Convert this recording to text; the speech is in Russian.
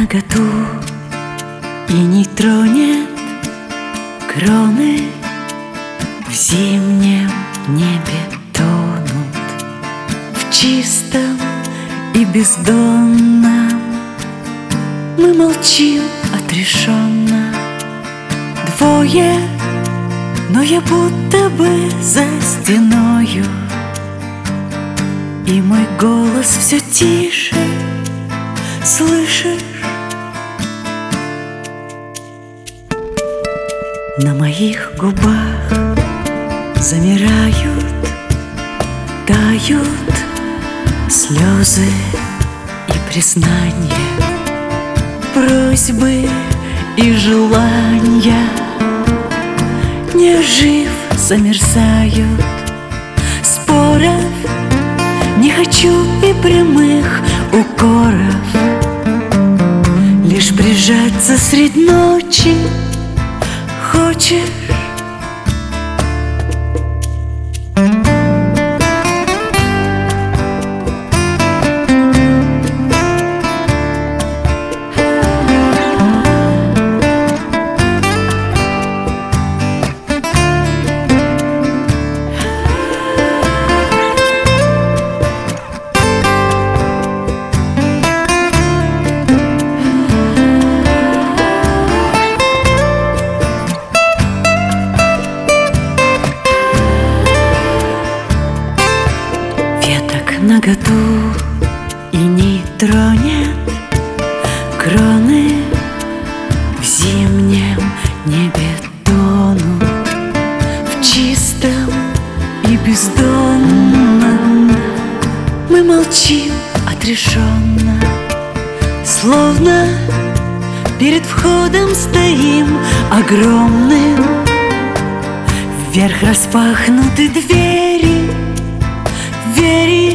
наготу и не тронет кроны. В зимнем небе тонут в чистом и бездонном. Мы молчим отрешенно, двое, но я будто бы за стеною, и мой голос все тише, слышишь? На моих губах замирают, тают слезы и признания, просьбы и желания. Не жив, замерзают споров, не хочу и прямых укоров, лишь прижаться средь ночи хочешь? Наготу и не тронет кроны. В зимнем небе тонут в чистом и бездонном. Мы молчим отрешенно, словно перед входом стоим огромным. Вверх распахнуты двери, двери